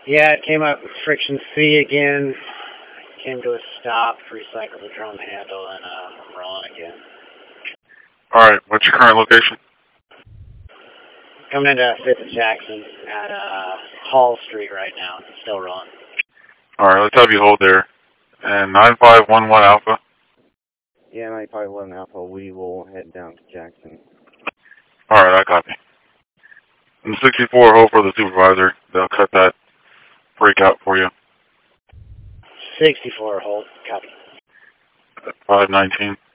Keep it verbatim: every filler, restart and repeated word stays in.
Yeah, it came up with friction C again. Came to a stop, recycled the drum handle, and uh, I'm rolling again. Alright, what's your current location? Coming into fifth and Jackson at uh, Hall Street right now. Still rolling. Alright, let's have you hold there. And nine five one one Alpha. Yeah, nine five one Alpha, we will head down to Jackson. Alright, I copy. And sixty-four, hold for the supervisor. They'll cut that break out for you. sixty-four, hold. Copy. five nineteen.